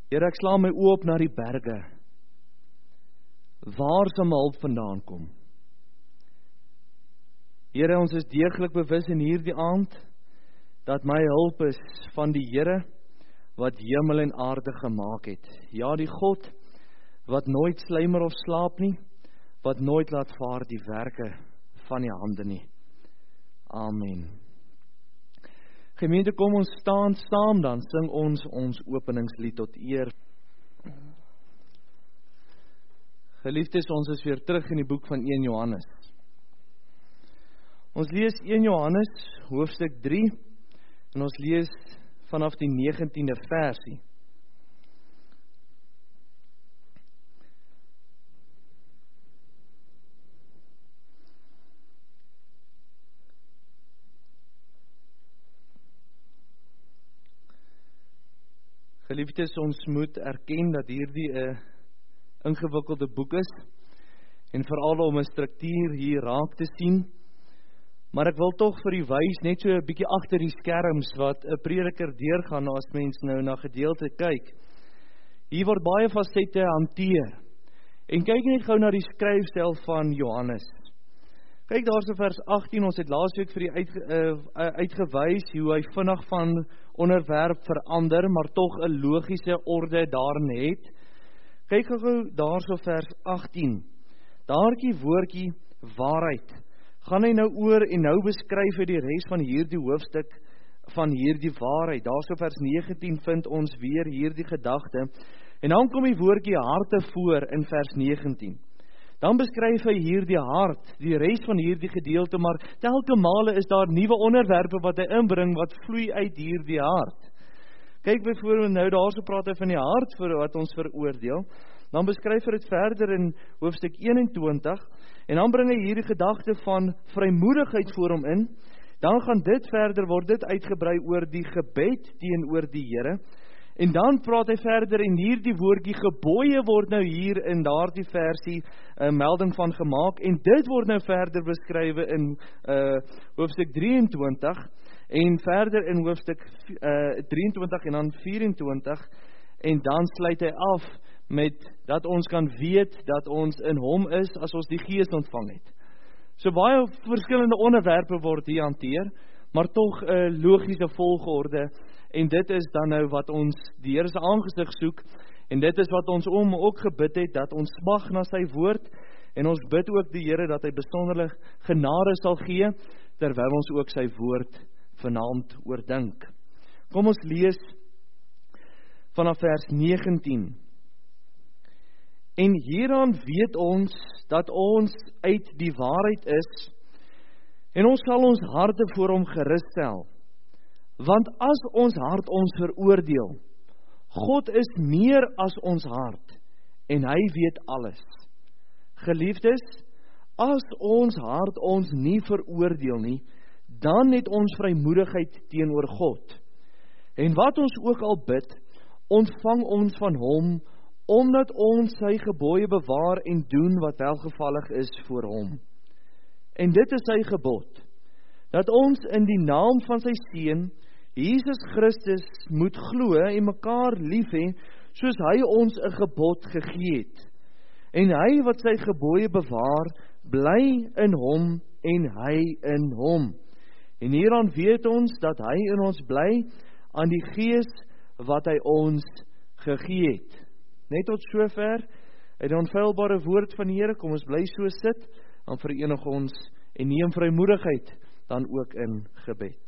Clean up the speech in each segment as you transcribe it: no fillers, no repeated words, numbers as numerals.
Here, ek slaan my oë op na die berge. Waar sal my hulp vandaan kom? Here, ons is deeglik bewus in hierdie aand, dat my hulp is van die Here, wat hemel en aarde gemaak het. Ja, die God, wat nooit sluimer of slaap nie, wat nooit laat vaar die werke van die hande nie. Amen. Gemeente, kom ons staan saam, dan sing ons openingslied tot eer. Geliefdes, ons is weer terug in die boek van 1 Johannes. Ons lees 1 Johannes, hoofstuk 3, en ons lees vanaf die 19de versie. Geliefdes, ons moet erken dat hierdie 'n ingewikkelde boek is, en veral om 'n struktuur hier raak te sien, maar ek wil tog vir u wys, net so 'n bietjie agter die skerms, wat 'n prediker deurgaan as mens nou na gedeelte kyk. Hier word baie fasette hanteer, en kyk net gou na die skryfstyl van Johannes. Kyk daar so vers 18, ons het laasweek vir die uitgewys, hoe hy vinnig van onderwerp verander, maar tog 'n logiese orde daarin het. Kyk gou daar so vers 18, daarkie woordjie waarheid, gaan hy nou oor en nou beskryf hy die res van hierdie hoofstuk van hierdie waarheid. Daar so vers 19 vind ons weer hierdie gedagte, en dan kom die woordjie harte voor in vers 19. Dan beskryf hy hierdie hart, die res van hierdie gedeelte, maar telke male is daar nuwe onderwerpe wat hy inbring, wat vloei uit hierdie hart. Kyk byvoorbeeld nou, daar so praat hy van die hart vir wat ons veroordeel, dan beskryf hy dit verder in hoofstuk 21, en dan bring hy hierdie gedagte van vrymoedigheid voor hom in, dan gaan dit verder, word dit uitgebrei oor die gebed teenoor die Here, en dan praat hy verder en hierdie woordjie gebooie word nou hier in daardie versie melding van gemaak, en dit word nou verder beskrywe in hoofstuk 23, en verder in hoofstuk 23 en dan 24, en dan sluit hy af met dat ons kan weet dat ons in hom is as ons die Gees ontvang het. So baie verskillende onderwerpe word hier hanteer, maar tog 'n logiese volgorde, en dit is dan nou wat ons die Here se aangesig soek, en dit is wat ons ook gebid het, dat ons smag na sy woord, en ons bid ook die Here dat hy besonderlik genade sal gee, terwyl ons ook sy woord vanaand oordink. Kom ons lees vanaf vers 19. En hieraan weet ons dat ons uit die waarheid is, en ons sal ons harte voor hom gerus stel. Want as ons hart ons veroordeel, God is meer as ons hart, en hy weet alles. Geliefdes, as ons hart ons nie veroordeel nie, dan het ons vrymoedigheid teenoor God. En wat ons ook al bid, ontvang ons van hom, omdat ons sy gebooie bewaar en doen wat welgevallig is voor hom. En dit is sy gebod, dat ons in die naam van sy Seun, Jesus Christus, moet glo en mekaar lief hê, soos hy ons 'n gebod gegee het. En hy wat sy gebooie bewaar, bly in hom en hy in hom. En hieraan weet ons dat hy in ons bly, aan die Gees wat hy ons gegee het. Net tot sover, uit die onfeilbare woord van die Here, kom ons bly so sit, dan verenig ons en neem vrymoedigheid, dan ook in gebed.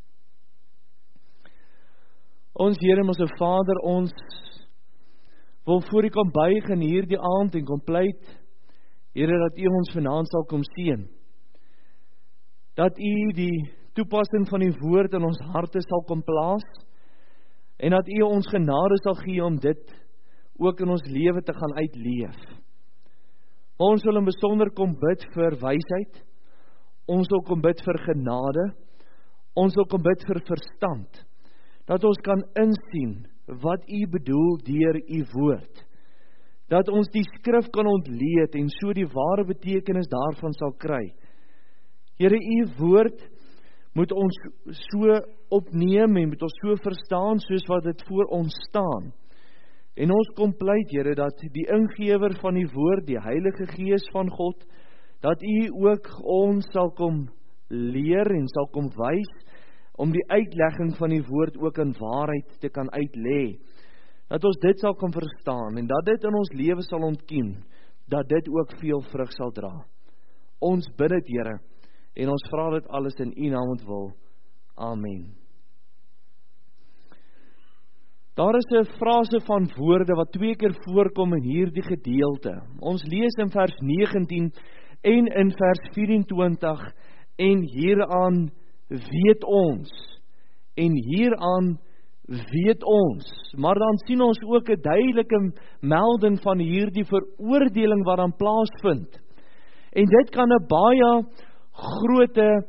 Ons Here, ons Vader, ons wil voor U kom buig in hierdie aand en kom pleit, Here, dat U ons vanaand sal kom seën. Dat U die toepassing van die woord in ons harte sal kom plaas, en dat U ons genade sal gee om dit ook in ons lewe te gaan uitleef. Ons wil in besonder kom bid vir wysheid, ons wil kom bid vir genade, ons wil kom bid vir verstand, dat ons kan insien wat U bedoel deur U woord, dat ons die skrif kan ontleed en so die ware betekenis daarvan sal kry. Here, U woord moet ons so opneem en moet ons so verstaan soos wat dit voor ons staan. En ons kom pleit, Here, dat die ingewer van die woord, die Heilige Gees van God, dat U ook ons sal kom leer en sal kom wys, om die uitlegging van die woord ook in waarheid te kan uitlê. Dat ons dit sal kan verstaan, en dat dit in ons lewe sal ontkiem, dat dit ook veel vrug sal dra. Ons bid dit, Here, en ons vra dit alles in U naam ontwil. Amen. Daar is 'n frase van woorde wat 2 keer voorkom in hierdie gedeelte. Ons lees in vers 19 en in vers 24, en hieraan weet ons, en hieraan weet ons. Maar dan sien ons ook 'n duidelike melding van hierdie veroordeling wat dan plaasvind. En dit kan 'n baie groot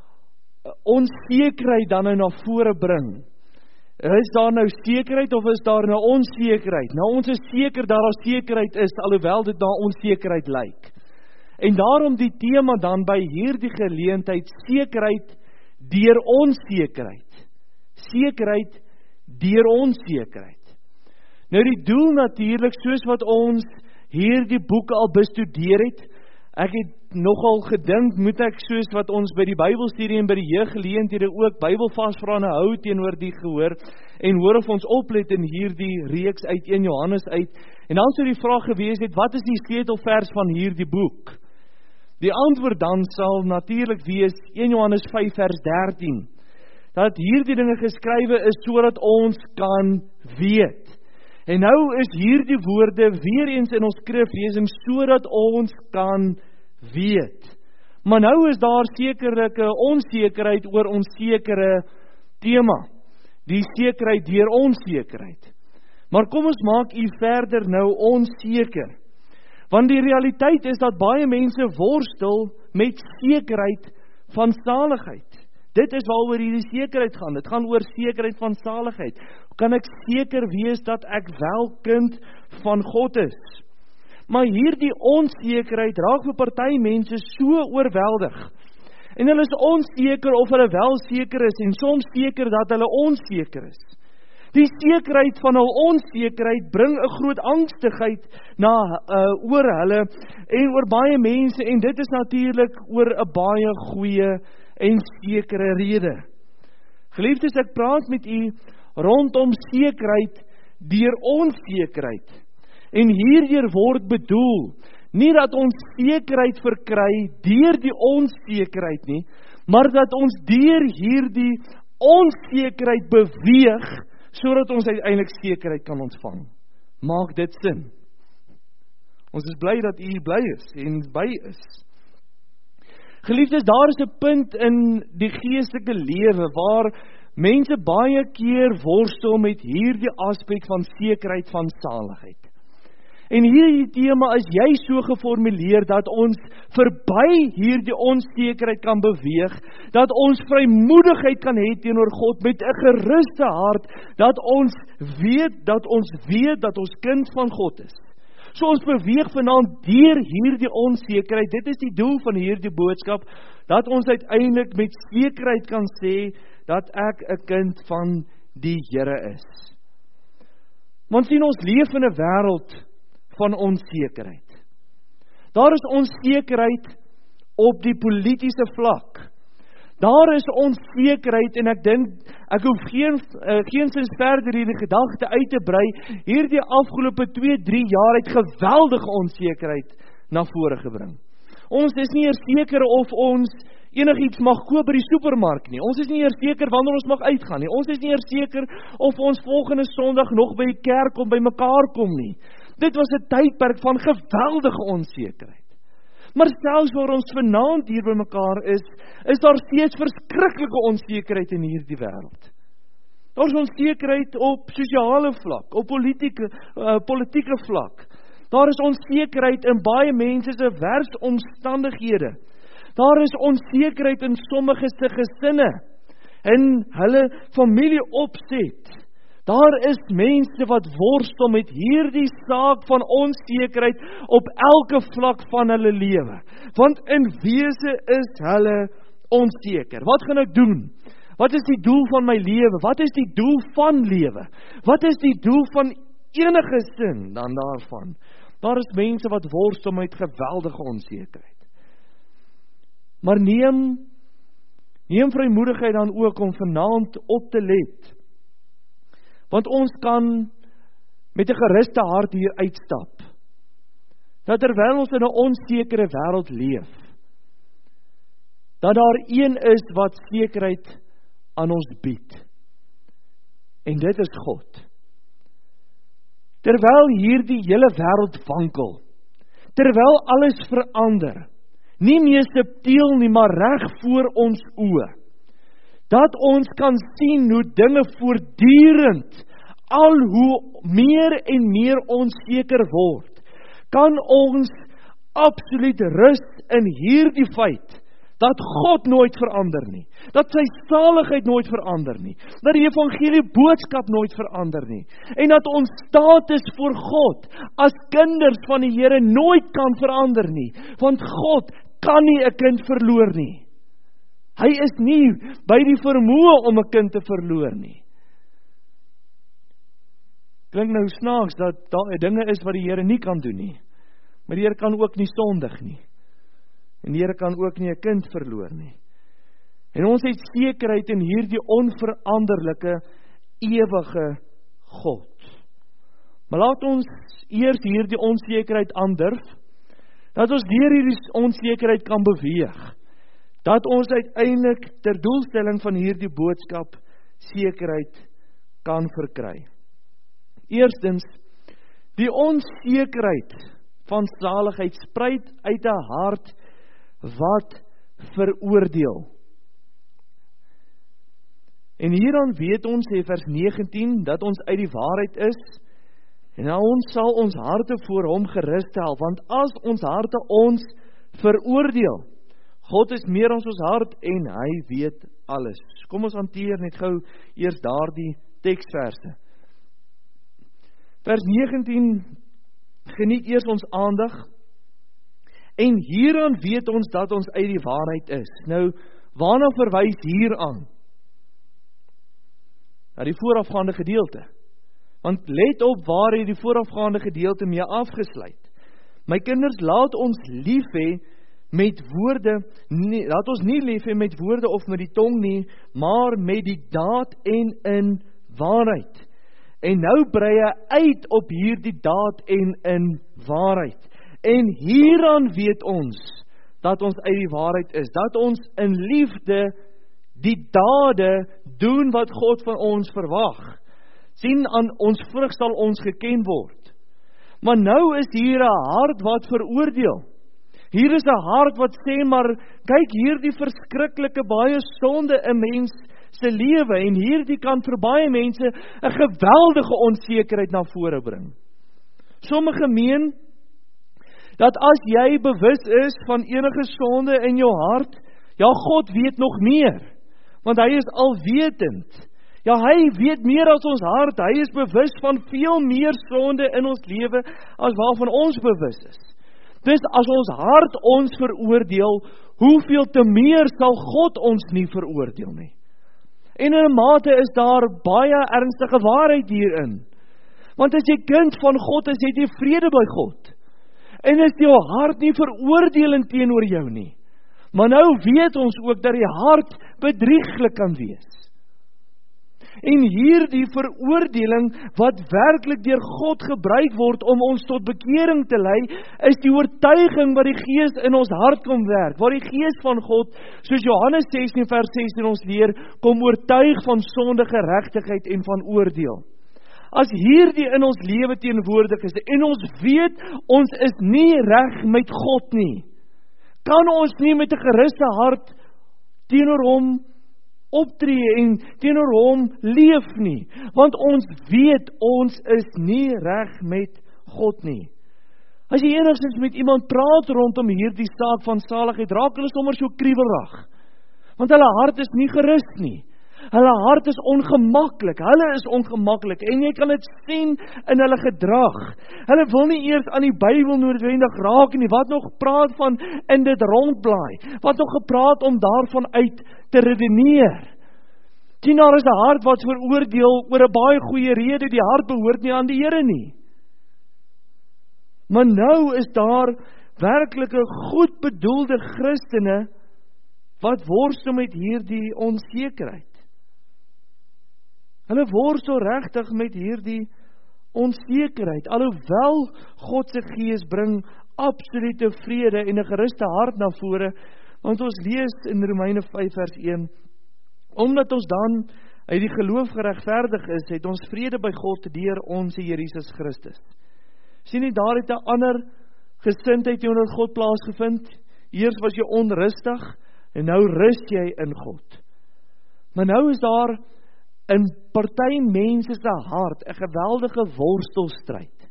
onsekerheid dan na vore bring. Is daar nou sekerheid of is daar nou onsekerheid? Nou ons is seker dat daar sekerheid is, alhoewel dit na onsekerheid lyk. En daarom die tema dan by hierdie geleentheid, sekerheid deur onsekerheid. Sekerheid deur onsekerheid. Nou die doel natuurlik, soos wat ons hierdie boek al bestudeer het, ek het nogal gedink, moet ek soos wat ons by die Bybelstudie en by die jeuggeleenthede ook Bybelvasvrane hou teenoor die gehoor, en hoor of ons oplet in hierdie reeks uit 1 Johannes uit, en dan sou die vraag gewees het, wat is die sleutelvers van hierdie boek? Die antwoord dan sal natuurlik wees 1 Johannes 5 vers 13, dat hierdie dinge geskrywe is sodat ons kan weet. En nou is hierdie woorde weer eens in ons skriflesing sodat ons kan weet. Maar nou is daar sekerlike onsekerheid oor ons sekere tema. Die sekerheid deur onsekerheid. Maar kom ons maak U verder nou onseker. Want die realiteit is dat baie mense worstel met sekerheid van saligheid. Dit is waaroor hierdie sekerheid gaan. Dit gaan oor sekerheid van saligheid. Kan ek seker wees dat ek wel kind van God is? Maar hierdie onsekerheid raak vir party mense so oorweldig. En hulle is onseker of hulle wel seker is, en soms seker dat hulle onseker is. Die sekerheid van hul onsekerheid bring 'n groot angstigheid oor hulle en oor baie mense, en dit is natuurlik oor 'n baie goeie en sekere rede. Geliefdes, ek praat met U rondom sekerheid deur onsekerheid. En hierdeur word bedoel, nie dat ons sekerheid verkry deur die onsekerheid nie, maar dat ons deur hierdie onsekerheid beweeg, sodat ons uiteindelik sekerheid kan ontvang. Maak dit sin? Ons is bly dat U bly is en by is. Geliefdes, daar is 'n punt in die geestelike lewe waar mense baie keer worstel met hierdie aspek van sekerheid van saligheid. En hierdie tema is jy so geformuleer dat ons verby hierdie onsekerheid kan beweeg, dat ons vrymoedigheid kan hê teenoor God met 'n geruste hart, dat ons weet dat ons kind van God is. So ons beweeg vanaand deur hierdie onsekerheid. Dit is die doel van hierdie boodskap, dat ons uiteindelik met sekerheid kan sê dat ek 'n kind van die Here is. Want sien, ons leef in 'n wêreld van onsekerheid. Daar is onsekerheid op die politiese vlak. Daar is onsekerheid, en ek dink, ek hoef geensins verder hierdie gedagte uit te brei, hierdie afgelope 2-3 jaar het geweldige onsekerheid na vore gebring. Ons is nie eers seker of ons enigiets mag koop by die supermark nie. Ons is nie eers seker wanneer ons mag uitgaan nie. Ons is nie eers seker of ons volgende Sondag nog by die kerk kom, by mekaar kom nie. Dit was 'n tydperk van geweldige onsekerheid. Maar selfs waar ons vanaand hier by mekaar is daar steeds verskriklike onsekerheid in hierdie wêreld. Daar is onsekerheid op sosiale vlak, op politieke vlak. Daar is onsekerheid in baie mense se werksomstandighede. Daar is onsekerheid in sommige se gesinne, in hulle familieopset. Daar is mense wat worstel met hierdie saak van onsekerheid op elke vlak van hulle lewe. Want in wese is hulle onseker. Wat gaan ek doen? Wat is die doel van my lewe? Wat is die doel van lewe? Wat is die doel van enige sin dan daarvan. Daar is mense wat worstel met geweldige onsekerheid. Maar neem vrymoedigheid dan ook om vanaand op te let. Want ons kan met 'n geruste hart hier uitstap. Dat terwyl ons in 'n onsekere wêreld leef, dat daar een is wat sekerheid aan ons bied. En dit is God. Terwyl hierdie hele wêreld wankel, terwyl alles verander, nie meer subtiel nie, maar reg voor ons oë, dat ons kan sien hoe dinge voortdurend al hoe meer en meer onseker word, kan ons absoluut rus in hierdie feit, dat God nooit verander nie, dat sy saligheid nooit verander nie, dat die evangelie boodskap nooit verander nie, en dat ons status voor God, as kinders van die Here nooit kan verander nie, want God kan nie 'n kind verloor nie. Hy is nie by die vermoë om 'n kind te verloor nie. Klink nou snaaks, dat daar dinge is wat die Here nie kan doen nie, maar die Here kan ook nie sondig nie. En die Here kan ook nie 'n kind verloor nie. En ons het sekerheid in hierdie onveranderlike, ewige God. Maar laat ons eers hierdie onsekerheid aandurf, dat ons deur hierdie onsekerheid kan beweeg, dat ons uiteindelik ter doelstelling van hierdie boodskap sekerheid kan verkry. Eerstens, die onsekerheid van saligheid spruit uit 'n hart wat veroordeel. En hieraan weet ons, sê vers 19, dat ons uit die waarheid is, en ons sal ons harte voor hom gerus stel, want as ons harte ons veroordeel, God is meer as ons hart en hy weet alles. Kom ons hanteer net gou eers daardie teksverse. Vers 19 geniet eers ons aandag, en hieraan weet ons dat ons uit die waarheid is. Nou, waarna verwys hieraan? Na die voorafgaande gedeelte. Want let op waar hy die voorafgaande gedeelte mee afgesluit. My kinders, laat ons lief hê met woorde, laat ons nie lief hê met woorde of met die tong nie, maar met die daad en in waarheid. En nou brei hy uit op hierdie daad en in waarheid. En hieraan weet ons dat ons uit die waarheid is, dat ons in liefde die dade doen wat God van ons verwag. Sien, aan ons vrug sal ons geken word. Maar nou is hier 'n hart wat veroordeel. Hier is 'n hart wat sê, maar kyk hierdie verskriklike baie sonde in mens se lewe, en hierdie kan vir baie mense 'n geweldige onsekerheid na vore bring. Sommige meen dat as jy bewus is van enige sonde in jou hart, ja, God weet nog meer, want hy is alwetend. Ja, hy weet meer as ons hart, hy is bewus van veel meer sonde in ons lewe as waarvan ons bewus is. Dus as ons hart ons veroordeel, hoeveel te meer sal God ons nie veroordeel nie. En in 'n mate is daar baie ernstige waarheid hierin. Want as jy kind van God is, het jy vrede by God. En is jou hart nie veroordelend teenoor jou nie. Maar nou weet ons ook dat die hart bedrieglik kan wees. En hierdie veroordeling wat werklik deur God gebruik word om ons tot bekering te lei, is die oortuiging wat die Gees in ons hart kom werk, waar die Gees van God, soos Johannes 16 vers 16 ons leer, kom oortuig van sonde, geregtigheid en van oordeel. As hierdie in ons lewe teenwoordig is, en ons weet, ons is nie reg met God nie, kan ons nie met 'n geruste hart teenoor hom optree en teenoor hom leef nie, want ons weet ons is nie reg met God nie. As jy enigstens met iemand praat rondom hierdie saak van saligheid, raak hulle sommer so kriebelrig, want hulle hart is nie gerus nie. Hulle hart is ongemaklik, en jy kan dit sien in hulle gedrag. Hulle wil nie eers aan die Bybel noodwendig raak nie, wat nog praat van in dit rondblaai, wat nog gepraat om daarvan uit te redeneer. Sien, daar is 'n hart wat veroordeel oor 'n baie goeie rede, die hart behoort nie aan die Here nie. Maar nou is daar werklike goed bedoelde Christene wat worstel met hierdie onsekerheid. Hulle worstel regtig met hierdie onsekerheid, alhoewel God se Gees bring absolute vrede en 'n geruste hart na vore, want ons lees in Romeine 5 vers 1, omdat ons dan uit die geloof geregverdig is, het ons vrede by God deur ons Here Jesus Christus. Sien nie, daar het 'n ander gesindheid teenoor God plaasgevind. Eers was jy onrustig en nou rus jy in God. Maar nou is daar in party mense se hart 'n geweldige worstelstryd.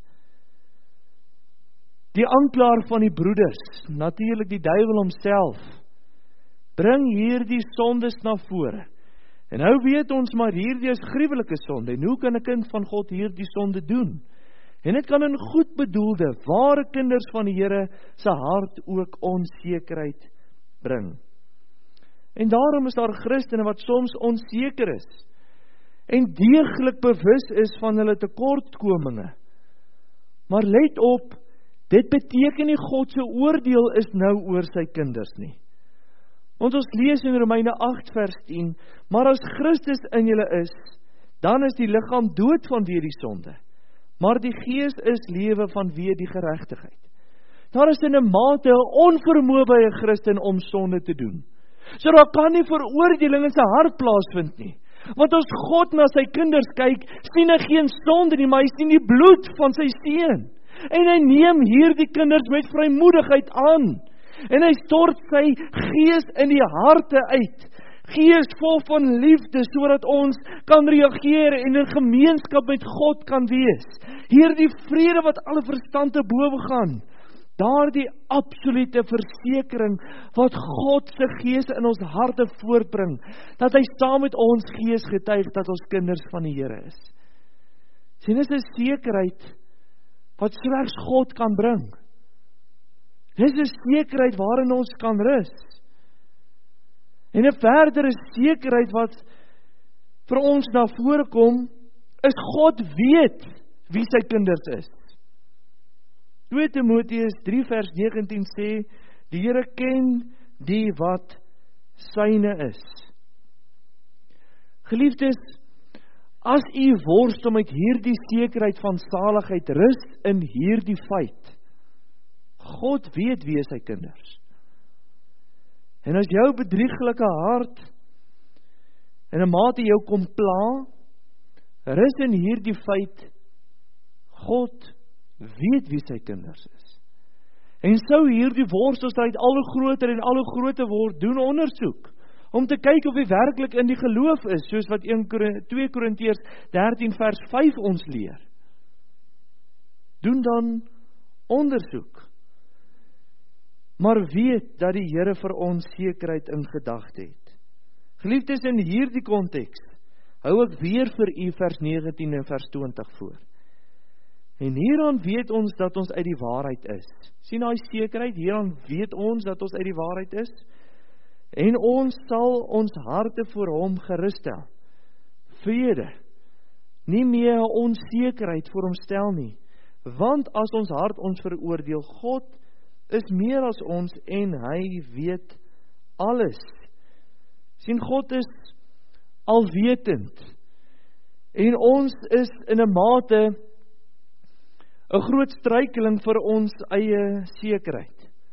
Die aanklaer van die broeders, natuurlik die duiwel homself, bring hierdie sondes na vore. En nou weet ons maar hierdie is gruwelike sonde. En hoe kan 'n kind van God hierdie sonde doen? En dit kan in goed bedoelde, ware kinders van die Here se hart ook onsekerheid bring. En daarom is daar Christene wat soms onseker is en deeglik bewus is van hulle tekortkominge. Maar let op, dit beteken nie God se oordeel is nou oor sy kinders nie. Want ons lees in Romeine 8 vers 10, maar as Christus in julle is, dan is die liggaam dood vanweë die sonde, maar die gees is lewe vanweë die geregtigheid. Daar is in 'n mate 'n onvermoë by 'n Christen om sonde te doen. So daar kan nie veroordeling in sy hart plaasvind nie. Want as God na sy kinders kyk, sien hy geen sonde nie, maar hy sien die bloed van sy seun. En hy neem hierdie kinders met vrymoedigheid aan. En hy stort sy gees in die harte uit. Gees vol van liefde, sodat ons kan reageer en in gemeenskap met God kan wees. Hierdie vrede wat alle verstand te bowe gaan. Daardie absolute versekering wat God se gees in ons harte voortbring, dat hy saam met ons gees getuig dat ons kinders van die Here is. Sien, dis 'n sekerheid wat slegs God kan bring. Dis 'n sekerheid waarin ons kan rus. En 'n verdere sekerheid wat vir ons na vore kom, is God weet wie sy kinders is. 2 Timoteus 3 vers 19 sê, die Here ken die wat syne is. Geliefdes, as u worstel met hierdie sekerheid van saligheid, rus in hierdie feit. God weet wie is sy kinders. En as jou bedrieglike hart in 'n mate jou kom pla, rus in hierdie feit, God weet wie sy kinders is. En sou hierdie worstelstryd al hoe groter en al hoe groter word, doen ondersoek, om te kyk of hy werklik in die geloof is, soos wat 2 Korintiërs 13 vers 5 ons leer. Doen dan ondersoek. Maar weet dat die Here vir ons sekerheid in gedagte het. Geliefdes, in hierdie konteks hou ek weer vir u vers 19 en vers 20 voor. En hieraan weet ons dat ons uit die waarheid is. Sien daai sekerheid, hieraan weet ons dat ons uit die waarheid is. En ons sal ons harte voor hom gerus stel. Vrede, nie meer 'n onsekerheid voor hom stel nie. Want as ons hart ons veroordeel, God is meer as ons en hy weet alles. Sien, God is alwetend. En ons is in 'n mate 'n groot struikeling vir ons eie sekerheid.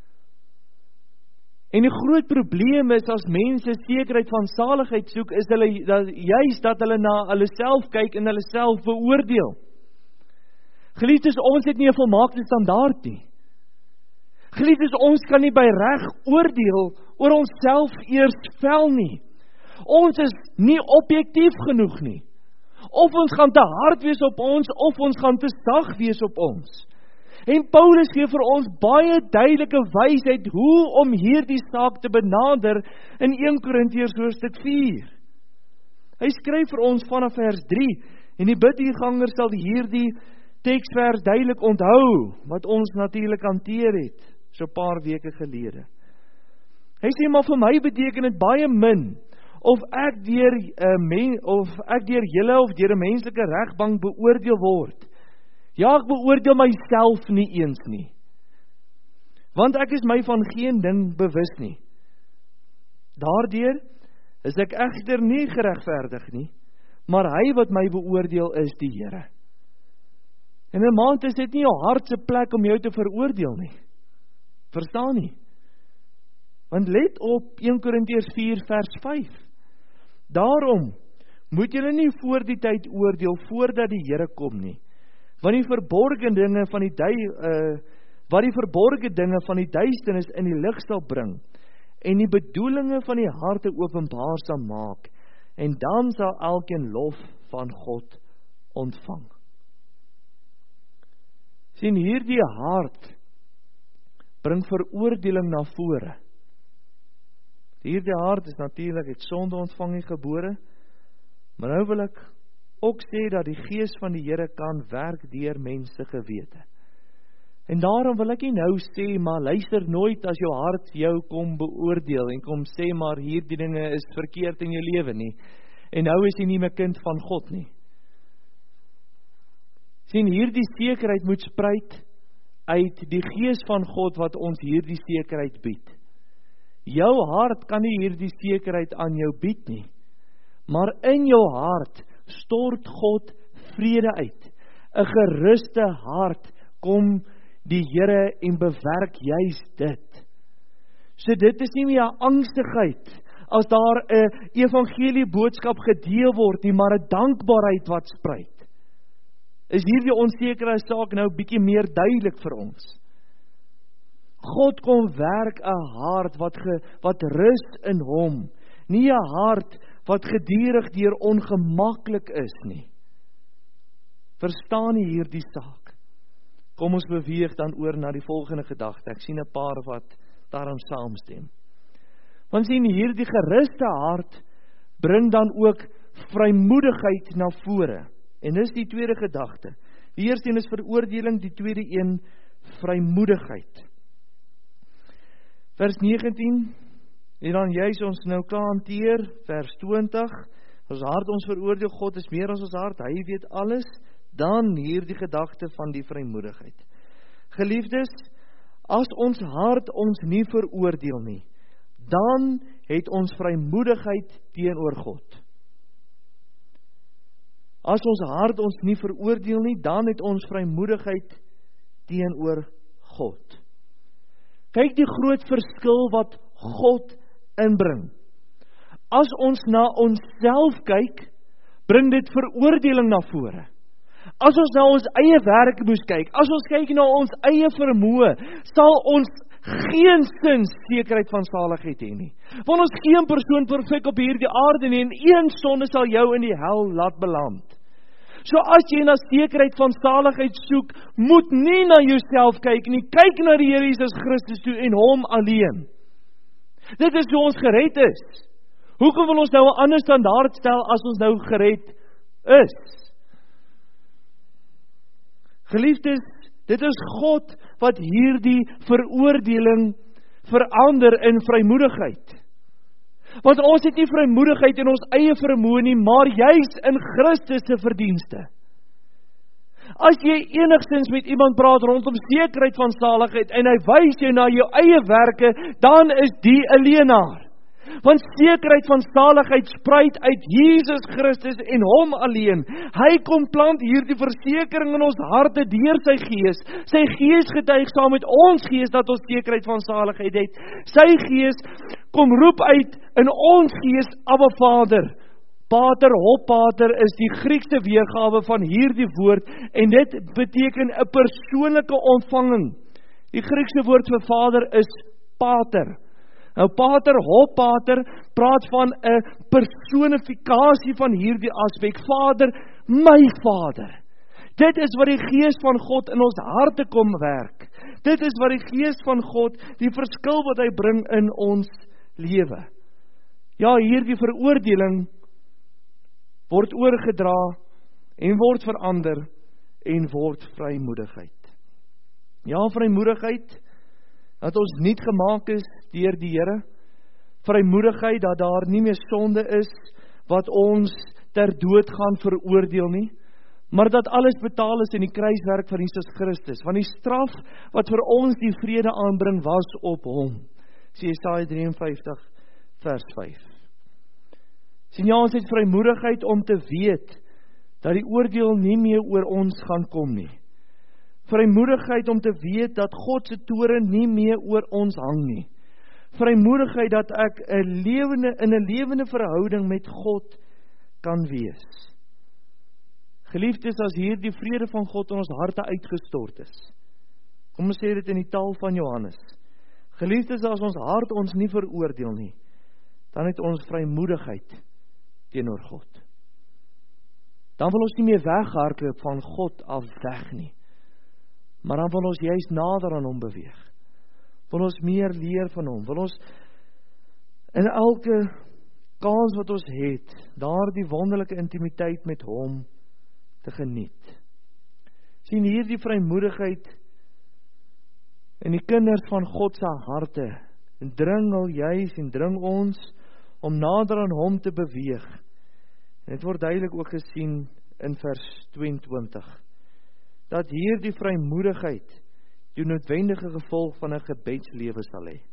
En die groot probleem is, as mense sekerheid van saligheid soek, is hulle juist dat hulle na hulle self kyk en hulle self beoordeel. Geliefdes, ons het nie 'n volmaakte standaard nie. Geliefdes, ons kan nie by reg oordeel oor onsself eers vel nie. Ons is nie objektief genoeg nie. Of ons gaan te hard wees op ons, of ons gaan te sag wees op ons. En Paulus gee vir ons baie duidelike wysheid hoe om hierdie saak te benader in 1 Korintiërs hoofstuk 4. Hy skryf vir ons vanaf vers 3, en die bidhierganger sal hierdie teksvers duidelik onthou, wat ons natuurlik hanteer het, so 'n paar weke gelede. Hy sê, maar vir my beteken dit baie min, of ek deur julle of deur 'n menslike regbank beoordeel word. Ja, ek beoordeel myself nie eens nie. Want ek is my van geen ding bewus nie. Daardeur is ek egter nie geregverdig nie, maar hy wat my beoordeel is die Here. En 'n maand is dit nie jou hart se plek om jou te veroordeel nie. Verstaan nie? Want let op 1 Korintiërs 4 vers 5. Daarom moet julle nie voor die tyd oordeel voordat die Here kom nie. Want die verborgde dinge van die duisternis in die lig sal bring en die bedoelinge van die harte openbaar sal maak, en dan sal elkeen lof van God ontvang. Sien, hierdie hart bring veroordeling na vore. Hierdie hart is natuurlik het sonde ontvang en gebore, maar nou wil ek ook sê dat die Gees van die Here kan werk deur mense gewete. En daarom wil ek nie nou sê, maar luister nooit as jou hart jou kom beoordeel en kom sê, maar hierdie dinge is verkeerd in jou lewe nie. En nou is jy nie meer kind van God nie. Sien, hierdie sekerheid moet spruit uit die Gees van God wat ons hierdie sekerheid bied. Jou hart kan nie hierdie sekerheid aan jou bied nie, maar in jou hart stort God vrede uit. 'n Geruste hart kom die Here en bewerk juis dit. So dit is nie meer 'n angstigheid as daar 'n evangelie boodskap gedeel word nie, maar 'n dankbaarheid wat spruit. Is hierdie onsekere saak nou bietjie meer duidelik vir ons. God kom werk 'n hart wat rus in hom, nie 'n hart wat gedurig deur ongemaklik is nie. Verstaan jy hierdie saak? Kom ons beweeg dan oor na die volgende gedagte. Ek sien 'n paar wat daarom saamstem. Want sien, hierdie geruste hart bring dan ook vrymoedigheid na vore. En dis die tweede gedagte. Die eerste een is veroordeling, die tweede een vrymoedigheid. Vers 19, en dan juis ons nou klaar hanteer, vers 20, ons hart ons veroordeel, God is meer as ons hart, hy weet alles, dan hierdie gedagte van die vrymoedigheid. Geliefdes, as ons hart ons nie veroordeel nie, dan het ons vrymoedigheid teenoor God. As ons hart ons nie veroordeel nie, dan het ons vrymoedigheid teenoor God. Kyk die groot verskil wat God inbring. As ons na onsself kyk, bring dit veroordeling na vore. As ons na ons eie werk moes kyk, as ons kyk na ons eie vermoë, sal ons geensins sekerheid van saligheid hê nie. Want ons geen persoon perfek op hierdie aarde nie, en een sonde sal jou in die hel laat beland. So as jy na sekerheid van saligheid soek, moet nie na jouself kyk nie, kyk na die Here Jesus Christus toe en hom alleen. Dit is hoe ons gered is. Hoekom wil ons nou 'n ander standaard stel as ons nou gered is? Geliefdes, dit is God wat hierdie veroordeling verander in vrymoedigheid. Want ons het nie vrymoedigheid in ons eie vermoë nie, maar juis in Christus se verdienste. As jy enigstens met iemand praat rondom sekerheid van saligheid en hy wys jou na jou eie werke, dan is die 'n leienaar. Want sekerheid van saligheid spruit uit Jesus Christus en hom alleen. Hy kom plant hierdie versekering in ons harte deur sy Gees. Sy Gees getuig saam met ons gees dat ons sekerheid van saligheid het. Sy Gees kom roep uit in ons gees, Abba Vader. Pater, Hoppater is die Griekse weergawe van hierdie woord en dit beteken 'n persoonlike ontvanging. Die Griekse woord vir Vader is Pater. Nou Pater, Hoppater praat van 'n personifikasie van hierdie aspek. Vader, my Vader. Dit is wat die Gees van God in ons harte kom werk. Dit is wat die Gees van God, die verskil wat hy bring in ons lewe. Ja, hierdie veroordeling word oorgedra en word verander en word vrymoedigheid. Ja, vrymoedigheid, dat ons nuut gemaak is deur die Here, vrymoedigheid dat daar nie meer sonde is wat ons ter dood gaan veroordeel nie, maar dat alles betaal is in die kruiswerk van Jesus Christus, want die straf wat vir ons die vrede aanbring was op hom. Jesaja 53 vers 5. Sien jy, ons het vrymoedigheid om te weet dat die oordeel nie meer oor ons gaan kom nie. Vrymoedigheid om te weet dat God se toorn nie meer oor ons hang nie. Vrymoedigheid dat ek in 'n lewende verhouding met God kan wees. Geliefdes, as hier die vrede van God in ons harte uitgestort is. Kom ons sê dit in die taal van Johannes. Geliefdes, as ons hart ons nie veroordeel nie, dan het ons vrymoedigheid teenoor God. Dan wil ons nie meer weghardloop van God af weg nie. Maar dan wil ons juist nader aan hom beweeg. Wil ons meer leer van hom. Wil ons in elke kans wat ons het, daardie wonderlike intimiteit met hom te geniet. Sien hier die vrymoedigheid in die kinders van God se harte, en dring al juis en dring ons om nader aan hom te beweeg. En dit word duidelik ook gesien in vers 22, dat hier die vrymoedigheid die noodwendige gevolg van 'n gebedslewe sal hê.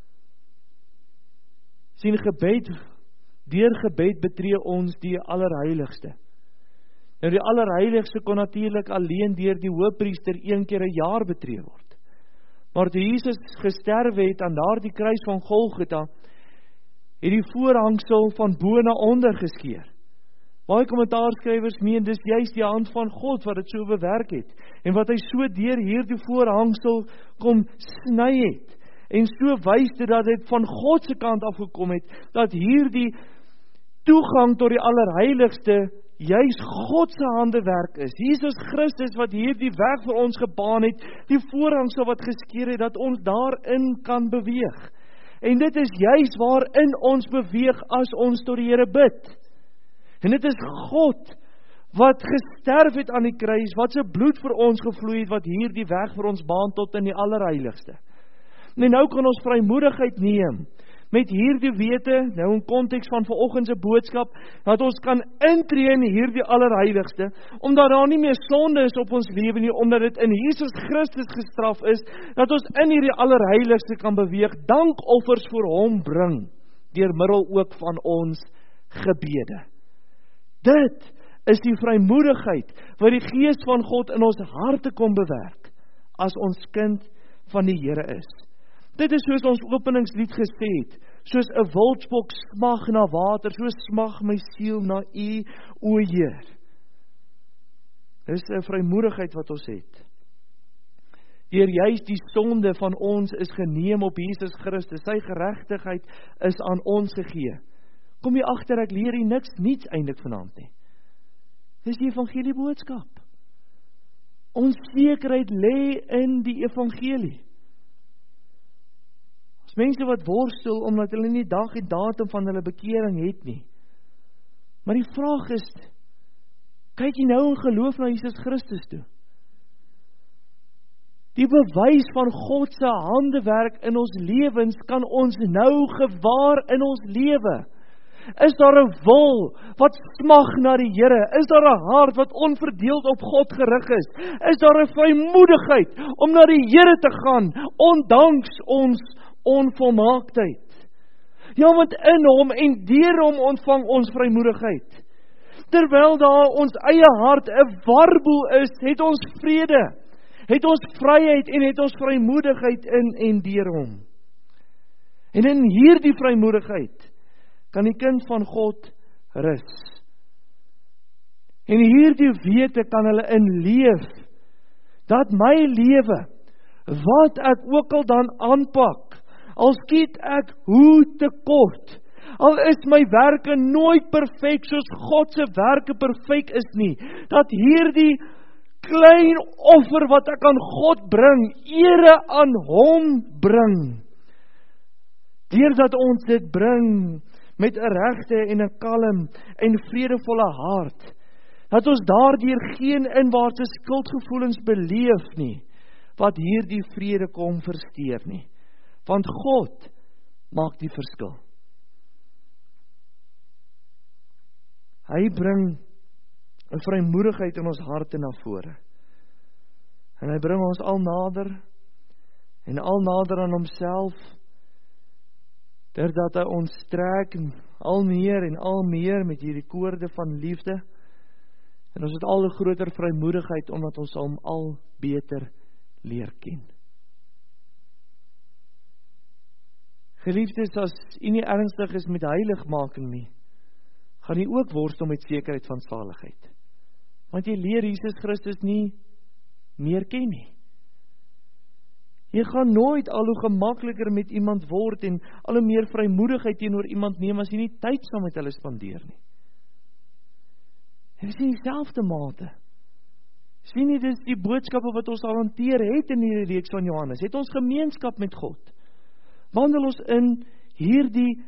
Sien, deur gebed betree ons die allerheiligste. Nou die allerheiligste kon natuurlik alleen deur die hoëpriester een keer 'n jaar betree word. Maar toe Jesus gesterf het aan daardie kruis van Golgotha, het die voorhangsel van bo na onder geskeur. Baie kommentaarskrywers meen dis juist die hand van God wat dit so bewerk het, en wat hy so deur hierdie voorhangsel kom sny het, en so wys dit dat dit van God se kant af gekom het, dat hierdie toegang tot die allerheiligste juist God se handewerk is. Jesus Christus wat hierdie weg vir ons gebaan het, die voorhangsel wat geskeur het, dat ons daarin kan beweeg. En dit is juist waarin ons beweeg as ons tot die Here bid. En dit is God wat gesterf het aan die kruis, wat sy bloed vir ons gevloei het, wat hierdie weg vir ons baan tot in die allerheiligste. En nou kan ons vrymoedigheid neem, met hierdie wete, nou in konteks van vanoggend se boodskap, dat ons kan intree in hierdie allerheiligste, omdat daar nie meer sonde is op ons lewe nie, omdat dit in Jesus Christus gestraf is, dat ons in hierdie allerheiligste kan beweeg, dankoffers vir hom bring, deur middel ook van ons gebede. Dit is die vrymoedigheid wat die Gees van God in ons harte kom bewerk, as ons kind van die Here is. Dit is soos ons openingslied gesê het, soos 'n wildsbok smag na water, so smag my siel na U, o Heer. Dit is 'n vrymoedigheid wat ons het. Deur juist die sonde van ons is geneem op Jesus Christus, sy geregtigheid is aan ons gegee. Kom jy agter, ek leer hier niets eintlik vanaand nie. Dis die evangelie boodskap. Ons sekerheid lê in die evangelie. As mense wat worstel omdat hulle nie dag en datum van hulle bekering het nie. Maar die vraag is, kyk jy nou in geloof na Jesus Christus toe? Die bewys van God se handewerk in ons lewens kan ons nou gewaar in ons lewe. Is daar 'n wil wat smag na die Here? Is daar 'n hart wat onverdeeld op God gerig is? Is daar 'n vrymoedigheid om na die Here te gaan, ondanks ons onvolmaaktheid? Ja, want in hom en deur hom ontvang ons vrymoedigheid. Terwyl daar ons eie hart 'n warboel is, het ons vrede, het ons vryheid en het ons vrymoedigheid in en deur hom. En in hierdie vrymoedigheid kan die kind van God rus. En hierdie wete kan hulle in leef, dat my lewe, wat ek ook al dan aanpak, al skiet ek hoe te kort, al is my werke nooit perfek soos God se werke perfek is nie, dat hierdie klein offer wat ek aan God bring, ere aan hom bring, deurdat ons dit bring met 'n regte en 'n kalm en vredevolle hart, dat ons daardeur geen inwaartse skuldgevoelens beleef nie, wat hierdie vrede kom versteur nie. Want God maak die verskil. Hy bring 'n vrymoedigheid in ons harte na vore. En hy bring ons al nader en al nader aan homself, terdat hy ons trek al meer en al meer met hierdie koorde van liefde. En ons het al 'n groter vrymoedigheid omdat ons hom al beter leer ken. Geliefdes, as u nie ernstig is met heiligmaking nie, gaan u ook worstel met sekerheid van saligheid. Want jy leer Jesus Christus nie meer ken nie. Jy gaan nooit al hoe gemakliker met iemand word en al hoe meer vrymoedigheid teenoor iemand neem as jy nie tyd saam met hulle spandeer nie. En dis in dieselfde mate. Sien jy, dis die boodskappe wat ons al hanteer het in hierdie reeks van Johannes. Het ons gemeenskap met God? Wandel ons in hierdie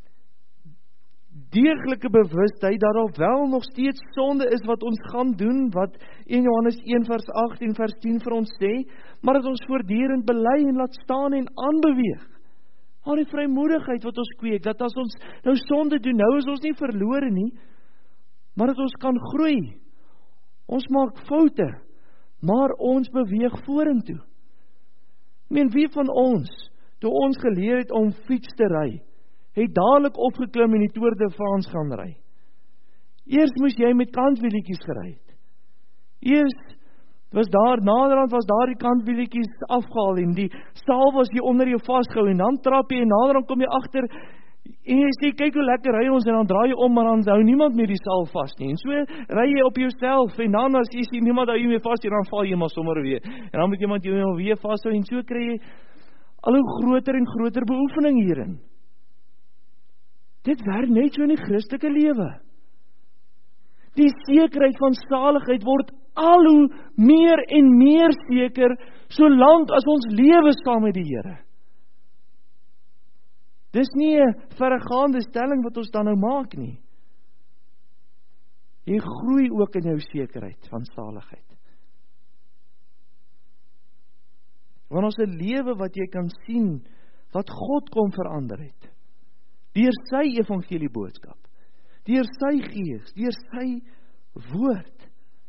deeglike bewustheid dat daar wel nog steeds sonde is wat ons gaan doen, wat 1 Johannes 1 vers 8 en vers 10 vir ons sê, maar dat ons voortdurend bely en laat staan en aanbeweeg. Al die vrymoedigheid wat ons kweek, dat as ons nou sonde doen, nou is ons nie verlore nie, maar dat ons kan groei. Ons maak foute, maar ons beweeg vorentoe. Wie van ons, toe ons geleer het om fiets te ry, het dadelik opgeklim en die Tour de France gaan ry. Eers moes jy met kantwielietjies gery het. Eers was daar, naderhand was daar die kantwielietjies afgehaal en die staal was hier onder jou vasgehou en dan trap jy en naderhand kom jy agter en jy sê, kyk hoe lekker ry ons en dan draai jy om, maar dan hou niemand meer die staal vas nie. En so ry jy op jouself en dan as jy sien niemand hou jy meer vas, dan val jy maar sommer weer. En dan moet iemand jou weer vashou en so kry jy al hoe groter en groter beoefening hierin. Dit werk net so in die Christelike lewe. Die sekerheid van saligheid word al hoe meer en meer seker, solank as ons lewe saam met die Here. Dis nie 'n verregaande stelling wat ons dan nou maak nie. Jy groei ook in jou sekerheid van saligheid. Want ons 'n lewe wat jy kan sien, wat God kom verander het. Deur sy evangelie boodskap, deur sy gees, deur sy woord.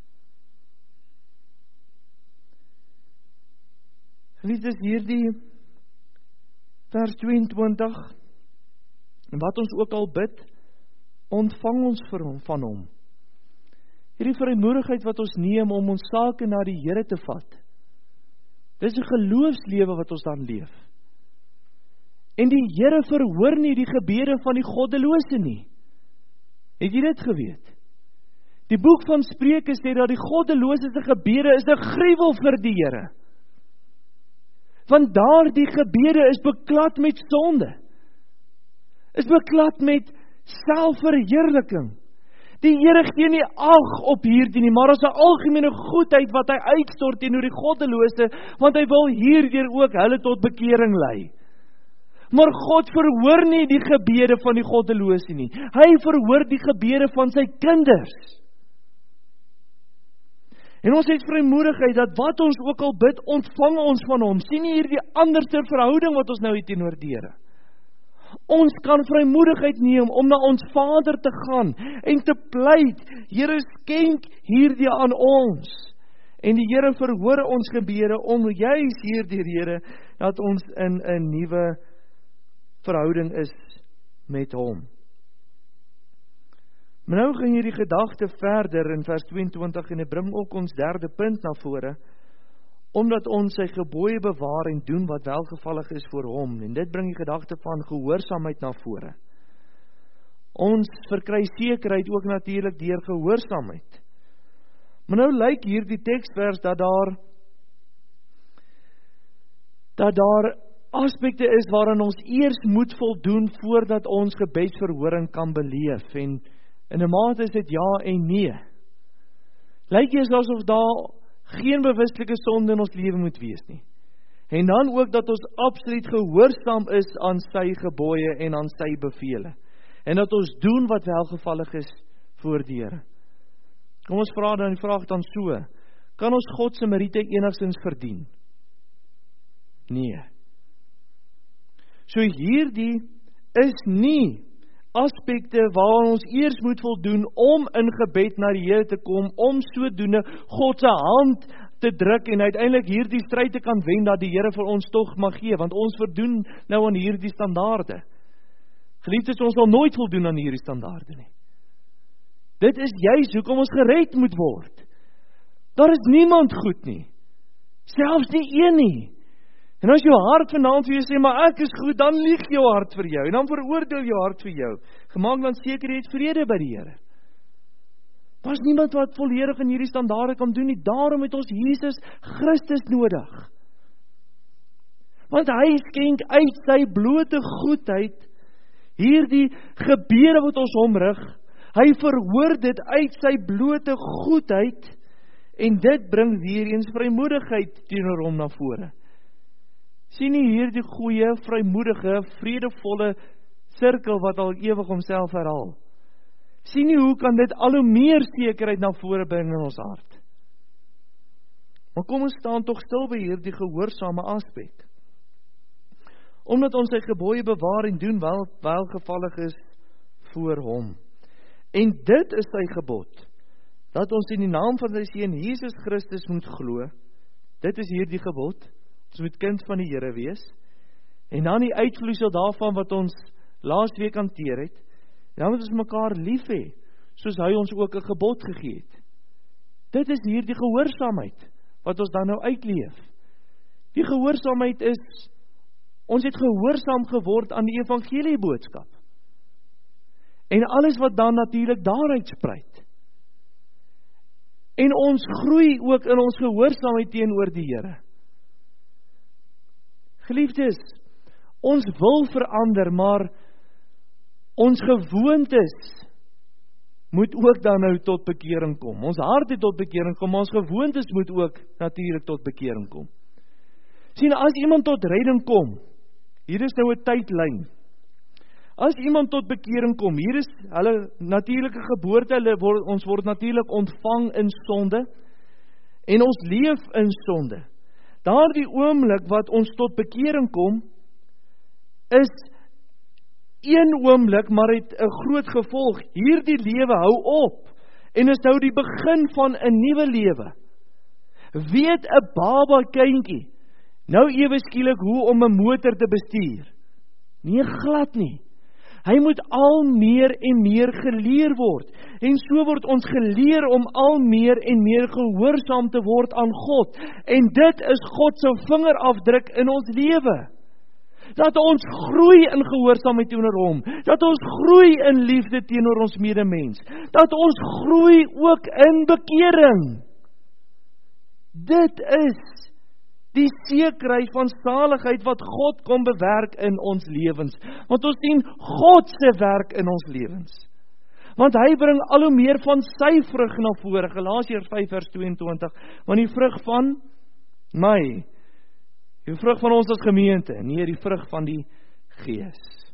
Geliefdes, hierdie vers 22, en wat ons ook al bid, ontvang ons van hom. Hierdie vrymoedigheid wat ons neem om ons sake na die Here te vat. Dis 'n geloofslewe wat ons dan leef. En die Here verhoor nie die gebede van die goddelose nie. Het jy dit geweet? Die boek van Spreuke sê dat die goddelose se gebede is 'n gruwel vir die Here. Want daardie gebede is beklad met sonde. Is beklad met selfverheerliking. Die Here gee nie ag op hierdie nie, maar as 'n algemene goedheid wat hy uitstort teenoor die goddelose, want hy wil hierdeur ook hulle tot bekering lei. Maar God verhoor nie die gebede van die goddelose nie. Hy verhoor die gebede van sy kinders. En ons het vrymoedigheid dat wat ons ook al bid, ontvang ons van hom. Sien jy hierdie anderste verhouding wat ons nou het teenoor die Here? Ons kan vrymoedigheid neem om na ons Vader te gaan en te pleit, Here, skenk hierdie aan ons. En die Here verhoor ons gebede om juis hierdie Here dat ons in 'n nuwe verhouding is met hom. Maar nou gaan hierdie gedagte verder in vers 22 en hy bring ook ons derde punt na vore, omdat ons sy gebooie bewaar en doen wat welgevallig is voor hom. En dit bring die gedagte van gehoorsaamheid na vore. Ons verkry sekerheid ook natuurlik deur gehoorsaamheid. Maar nou lyk hierdie teksvers dat daar aspekte is waaraan ons eers moet voldoen voordat ons gebedsverhoring kan beleef. En in 'n mate is dit ja en nee. Lyk eers asof daar geen bewuslike sonde in ons lewe moet wees nie. En dan ook dat ons absoluut gehoorsaam is aan sy gebooie en aan sy bevele. En dat ons doen wat welgevallig is voor die Here. Kom ons vra dan die vraag dan so: kan ons God se meriete enigstens verdien? Nee. So hierdie is nie aspekte waar ons eers moet voldoen om in gebed na die Here te kom, om sodoende God se hand te druk en uiteindelik hierdie stryd te kan wen dat die Here vir ons tog mag gee, want ons voldoen nou aan hierdie standaarde. Geliefdes, ons sal nooit voldoen aan hierdie standaarde nie. Dit is juis hoekom ons gered moet word. Daar is niemand goed nie, selfs nie een nie. En as jou hart vanaand vir jou sê, maar ek is goed, dan lieg jou hart vir jou, en dan veroordeel jou hart vir jou. Gemaak dan seker jy het vrede by die Here. Daar is niemand wat volledig in hierdie standaarde kan doen nie, daarom het ons Jesus Christus nodig. Want hy skenk uit sy blote goedheid, hierdie gebede wat ons omrig, hy verhoor dit uit sy blote goedheid, en dit bring weer eens vrymoedigheid teenoor hom na vore. Sien nie hierdie goeie, vrymoedige, vredevolle sirkel wat al ewig homself herhaal. Sien nie hoe kan dit al hoe meer sekerheid na vore bring in ons hart. Maar kom ons staan tog stil by hierdie gehoorsame aspek. Omdat ons sy gebooie bewaar en doen welgevallig is voor hom. En dit is sy gebod, dat ons in die naam van sy Seun Jesus Christus moet glo. Dit is hierdie gebod. Ons moet kind van die Here wees. En dan die uitvloeisel daarvan wat ons laasweek hanteer het. Dan moet ons mekaar lief hê, soos hy ons ook 'n gebod gegee het. Dit is hierdie gehoorsaamheid wat ons dan nou uitleef. Die gehoorsaamheid is, ons het gehoorsaam geword aan die evangelie boodskap. En alles wat dan natuurlik daaruit spruit. En ons groei ook in ons gehoorsaamheid teenoor die Here. Geliefdes, ons wil verander, maar ons gewoontes moet ook dan nou tot bekering kom. Ons hart het tot bekering kom, maar ons gewoontes moet ook natuurlik tot bekering kom. Sien, as iemand tot redding kom, hier is nou 'n tydlyn. As iemand tot bekering kom, hier is hulle natuurlike geboorte, ons word natuurlik ontvang in sonde, en ons leef in sonde. Daardie oomblik wat ons tot bekering kom, is een oomblik, maar het 'n groot gevolg. Hierdie lewe hou op, en is nou die begin van 'n nuwe lewe. Weet 'n baba kindjie nou ewe skielik hoe om 'n motor te bestuur? Nee, glad nie. Hy moet al meer en meer geleer word. En so word ons geleer om al meer en meer gehoorsaam te word aan God. En dit is God se vingerafdruk in ons lewe. Dat ons groei in gehoorsaamheid teenoor hom. Dat ons groei in liefde teenoor ons medemens. Dat ons groei ook in bekering. Dit is die sekerheid van saligheid wat God kom bewerk in ons lewens. Want ons sien God se werk in ons lewens. Want hy bring al hoe meer van sy vrug na vore. Galasiërs 5 vers 22. Want die vrug van my, die vrug van ons as gemeente, nie die vrug van die Gees.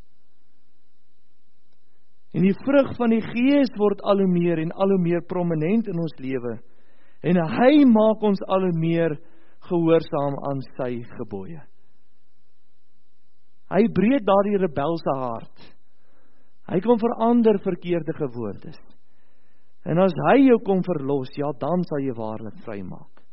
En die vrug van die Gees word al hoe meer en al hoe meer prominent in ons lewe. En hy maak ons al hoe meer gehoorsaam aan sy gebooie. Hy breek daardie rebelse hart. Hy kom verander verkeerde gewoontes. En as hy jou kom verlos, ja, dan sal jy waarlik vry maak.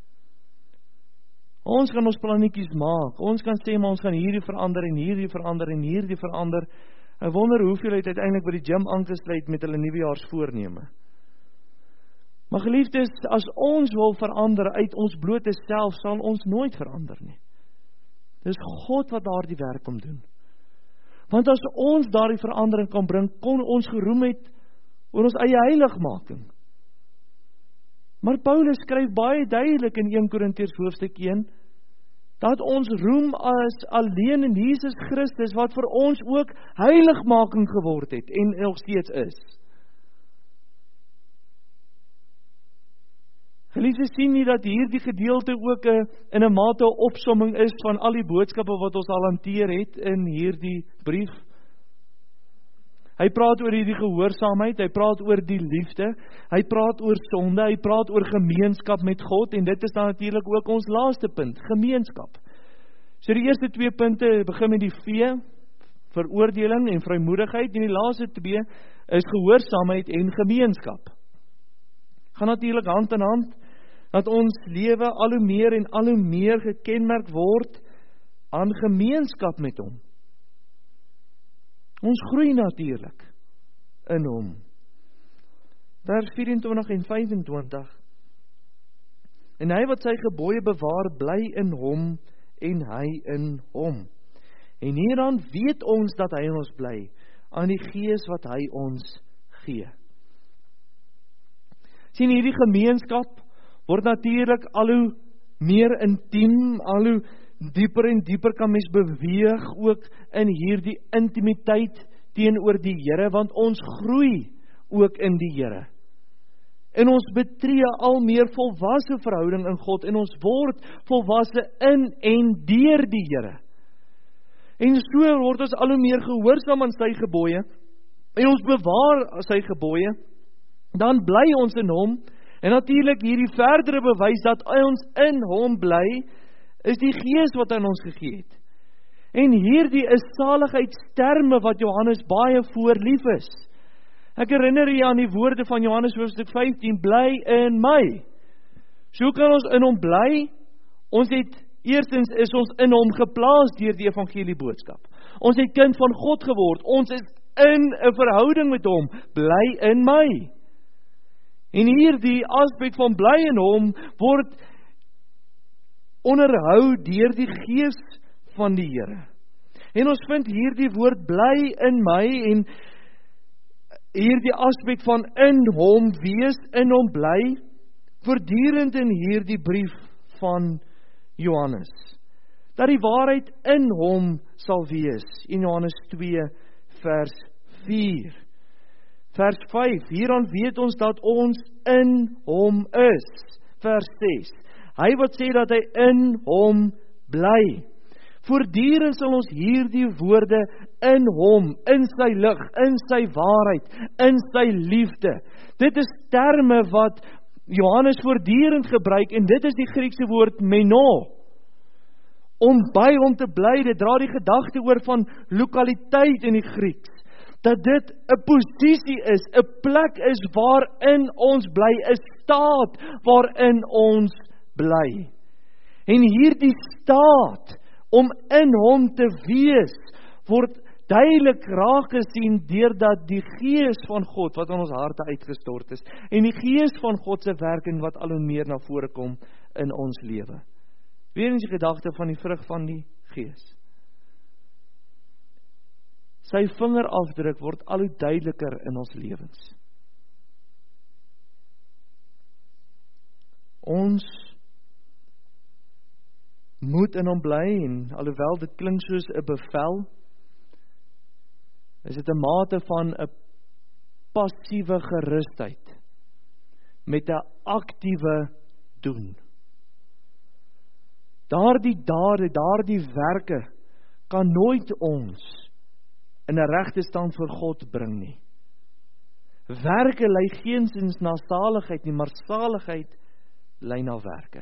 Ons kan ons plannetjies maak. Ons kan sê, maar ons gaan hierdie verander en hierdie verander en hierdie verander. Ek wonder hoeveel het uiteindelik by die gym aangesluit met hulle nuwejaarsvoorneme. Maar geliefdes, as ons wil verander uit ons blote self, sal ons nooit verander nie. Dis God wat daardie werk kom doen. Want as ons daardie verandering kan bring, kon ons geroem het oor ons eie heiligmaking. Maar Paulus skryf baie duidelik in 1 Korintiërs hoofstuk 1, dat ons roem as alleen in Jesus Christus, wat vir ons ook heiligmaking geword het, en nog steeds is. Geliefdes, sien nie dat hierdie gedeelte ook in 'n mate 'n opsomming is van al die boodskappe wat ons al hanteer het in hierdie brief. Hy praat oor hierdie gehoorsaamheid, hy praat oor die liefde, hy praat oor sonde, hy praat oor gemeenskap met God, en dit is dan natuurlik ook ons laaste punt, gemeenskap. So die eerste 2 punte begin met die V veroordeling en vrymoedigheid, en die laaste 2 is gehoorsaamheid en gemeenskap. Gaan natuurlik hand in hand, dat ons lewe al hoe meer en al hoe meer gekenmerk word aan gemeenskap met hom. Ons groei natuurlik in hom. Vers 24 en 25. En hy wat sy gebooie bewaar, bly in hom en hy in hom. En hieraan weet ons dat hy in ons bly, aan die Gees wat hy ons gee. Sien, hierdie gemeenskap word natuurlik al hoe meer intiem, al hoe dieper en dieper kan mens beweeg ook in hierdie intimiteit teenoor die Here, want ons groei ook in die Here. En ons betree al meer volwasse verhouding in God, en ons word volwasse in en deur die Here. En so word ons al hoe meer gehoorsaam aan sy gebooie, en ons bewaar sy gebooie, dan bly ons in hom, en natuurlik hierdie verdere bewys dat ons in hom bly, is die Gees wat aan ons gegee het. En hierdie is saligheidsterme wat Johannes baie voorlief is. Ek herinner jy aan die woorde van Johannes hoofstuk 15, bly in my. So kan ons in hom bly. Ons het, eerstens is ons in hom geplaas deur die evangelie boodskap. Ons het kind van God geword. Ons is in 'n verhouding met hom. Bly in my. En hierdie aspek van bly in hom word onderhou deur die Gees van die Here. En ons vind hierdie woord bly in my, en hierdie aspek van in hom wees, in hom bly, voortdurend in hierdie brief van Johannes. Dat die waarheid in hom sal wees, in Johannes 2 vers 4. Vers 5, hieraan weet ons dat ons in hom is. Vers 6, hy wat sê dat hy in hom bly. Voortdurend sal ons hierdie woorde in hom, in sy lig, in sy waarheid, in sy liefde. Dit is terme wat Johannes voortdurend gebruik, en dit is die Griekse woord meno. Om by hom te bly, dit dra die gedagte oor van lokaliteit in die Grieks. Dat dit 'n posisie is, 'n plek is waarin ons bly, 'n staat waarin ons bly. En hierdie staat om in hom te wees, word duidelik raak gesien deurdat die Gees van God wat aan ons harte uitgestort is, en die Gees van God se werking wat al hoe meer na vore kom in ons lewe. Weer eens die gedagte van die vrug van die Gees. Sy vingerafdruk word al hoe duideliker in ons lewens. Ons moet in hom bly, en alhoewel dit klink soos 'n bevel, is dit 'n mate van 'n passiewe gerusheid met 'n aktiewe doen. Daardie dade, daardie werke kan nooit ons in 'n regte stand voor God bring nie. Werke lei geensins na saligheid nie, maar saligheid lei na werke.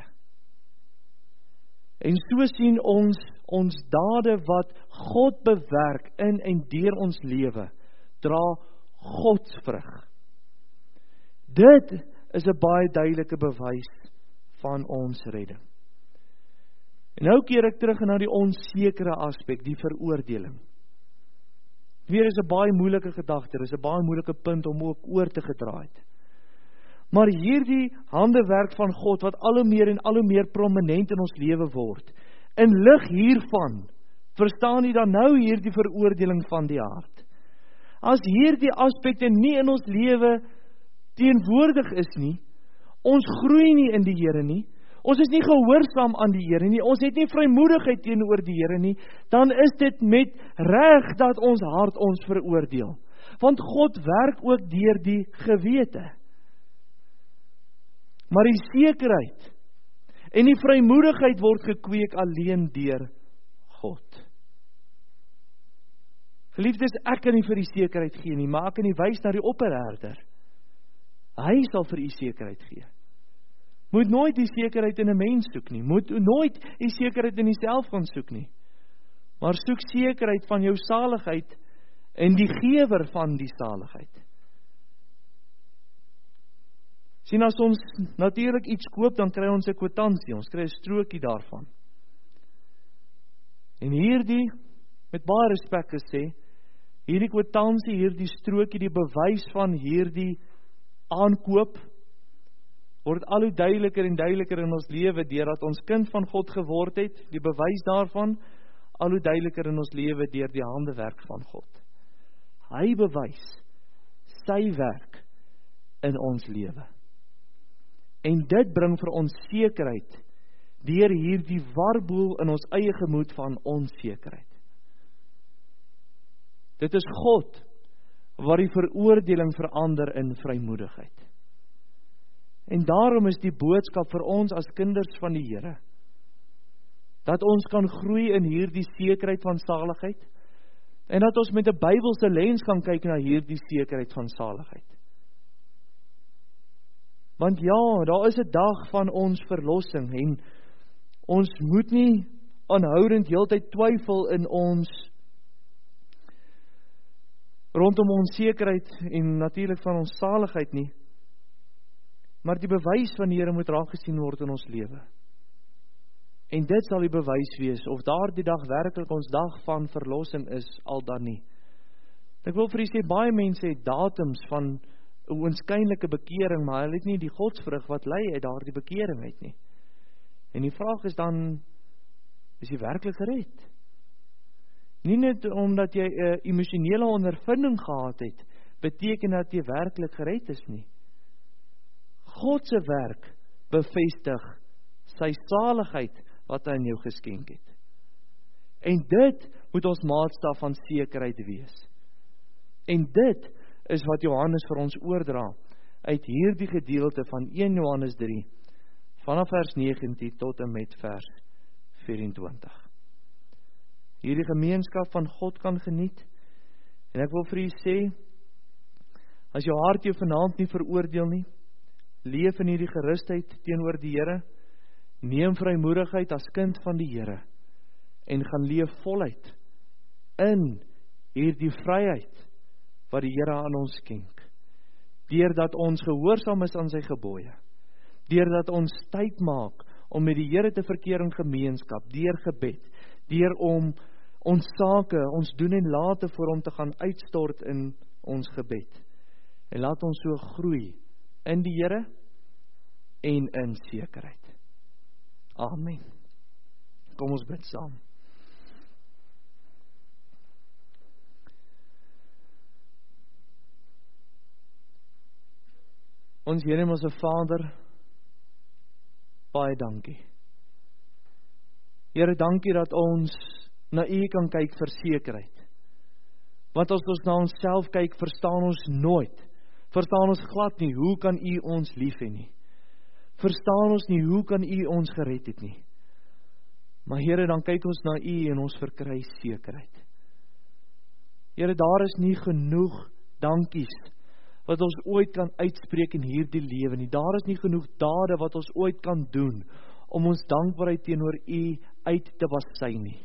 En so sien ons dade wat God bewerk in en deur ons lewe, dra Godsvrug. Dit is 'n baie duidelike bewys van ons redding. En nou keer ek terug na die onsekere aspek, die veroordeling. Weer is 'n baie moeilike gedagte, is 'n baie moeilike punt om ook oor te gedra het. Maar hierdie handewerk van God, wat al hoe meer en al hoe meer prominent in ons lewe word, in lig hiervan, verstaan jy dan nou hierdie veroordeling van die hart. As hierdie aspekte nie in ons lewe teenwoordig is nie, ons groei nie in die Here nie, ons is nie gehoorsaam aan die Here nie, ons het nie vrymoedigheid teenoor die Here nie, dan is dit met reg dat ons hart ons veroordeel. Want God werk ook deur die gewete. Maar die sekerheid en die vrymoedigheid word gekweek alleen deur God. Geliefdes, ek kan nie vir u sekerheid gee nie, maar ek kan nie wys na die opperherder. Hy sal vir u sekerheid gee. Moet nooit die sekerheid in 'n mens soek nie. Moet nooit die sekerheid in jouself gaan soek nie. maar soek sekerheid van jou saligheid in die gewer van die saligheid. Sien, as ons natuurlik iets koop, dan kry ons 'n kwitansie, ons kry 'n strokie daarvan. En hierdie, met baie respek gesê, hierdie kwitansie, hierdie strokie, die bewys van hierdie aankoop, word al hoe duideliker en duideliker in ons lewe, deurdat ons kind van God geword het, die bewys daarvan, al hoe duideliker in ons lewe deur die handewerk van God. Hy bewys sy werk in ons lewe. En dit bring vir ons sekerheid, deur hierdie warboel in ons eie gemoed van onsekerheid. Dit is God, wat die veroordeling verander in vrymoedigheid. En daarom is die boodskap vir ons as kinders van die Here, dat ons kan groei in hierdie sekerheid van saligheid, en dat ons met 'n Bybelse lens kan kyk na hierdie sekerheid van saligheid. Want ja, daar is 'n dag van ons verlossing, en ons moet nie aanhoudend heeltyd twyfel in ons rondom ons sekerheid en natuurlik van ons saligheid nie, maar die bewys van die Here moet raak gesien word in ons lewe. En dit sal die bewys wees, of daardie dag werklik ons dag van verlossing is, al dan nie. Ek wil vir u sê, baie mense het datums van 'n oënskynlike bekering, maar hulle het nie die godsvrug wat lei uit daardie bekering uit nie. En die vraag is dan, is jy werklik gered? Nie net omdat jy 'n emosionele ondervinding gehad het, beteken dat jy werklik gered is nie. God se werk bevestig sy saligheid wat hy in jou geskenk het. En dit moet ons maatstaf van sekerheid wees. En dit is wat Johannes vir ons oordra uit hierdie gedeelte van 1 Johannes 3, vanaf vers 19 tot en met vers 24. Hierdie gemeenskap van God kan geniet, en ek wil vir u sê, as jou hart jou vanaand nie veroordeel nie, leef in hierdie gerusheid teenoor die Here, neem vrymoedigheid as kind van die Here, en gaan leef voluit in hierdie vryheid wat die Here aan ons skenk, deurdat ons gehoorsaam is aan sy gebooie, deurdat ons tyd maak om met die Here te verkeer in gemeenskap, deur gebed, deur om ons sake, ons doen en late vir hom te gaan uitstort in ons gebed. En laat ons so groei in die Here en in sekerheid. Amen. Kom ons bid saam. Ons Here en ons Vader, baie dankie. Here, dankie dat ons na U kan kyk vir sekerheid. Want as ons na onsself kyk, verstaan ons nooit, verstaan ons glad nie, hoe kan U ons lief hê nie? Verstaan ons nie, hoe kan U ons gered het nie? Maar Here, dan kyk ons na U en ons verkry sekerheid. Here, daar is nie genoeg dankies wat ons ooit kan uitspreek in hierdie lewe nie. Daar is nie genoeg dade wat ons ooit kan doen om ons dankbaarheid teenoor U uit te wassy nie.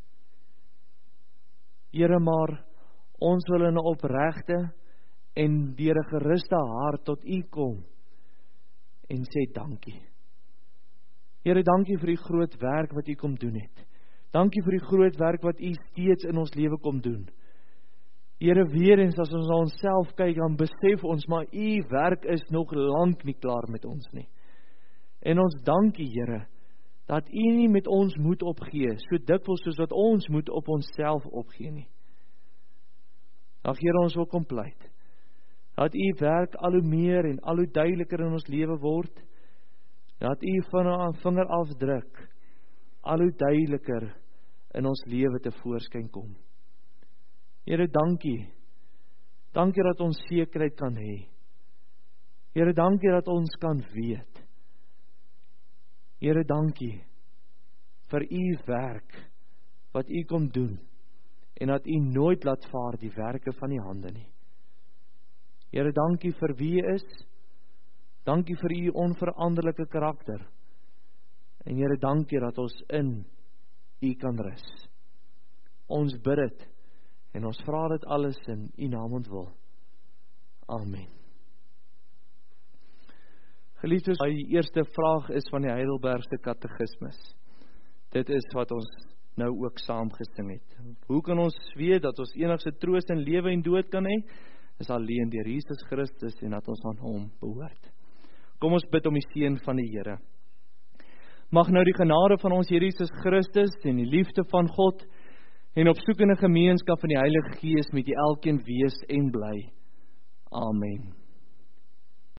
Here, maar ons wil in 'n opregte en deur 'n geruste hart tot U kom en sê dankie. Here, dankie vir die groot werk wat U kom doen het. Dankie vir die groot werk wat U steeds in ons lewe kom doen. Here, weer eens as ons na onsself kyk, dan besef ons, maar U werk is nog lank nie klaar met ons nie. En ons dankie, Here, dat U nie met ons moet opgee, so dikwels soos wat ons moet op onsself opgee nie. Ag Here, ons wil kom pleit, dat U werk al hoe meer en al hoe duideliker in ons lewe word, dat U vingerafdruk al hoe duideliker in ons lewe te voorskyn kom. Here, dankie. Dankie dat ons sekerheid kan hê. Here, dankie dat ons kan weet. Here, dankie vir U werk wat U kom doen en dat U nooit laat vaar die werke van die hande nie. Here, dankie vir wie U is. Dankie vir U onveranderlike karakter. En Here, dankie dat ons in U kan rus. Ons bid dit en ons vra dit alles in U naam ontwil. Amen. Geliefdes, die eerste vraag is van die Heidelbergse Katekismus. Dit is wat ons nou ook saam gesing het. Hoe kan ons weet dat ons enigste troos in lewe en dood kan hê? Is alleen deur Jesus Christus en dat ons aan hom behoort. Kom ons bid om die seën van die Here. Mag nou die genade van ons Here Jesus Christus en die liefde van God en opsoekende gemeenskap van die Heilige Gees met julle elkeen wees en bly. Amen.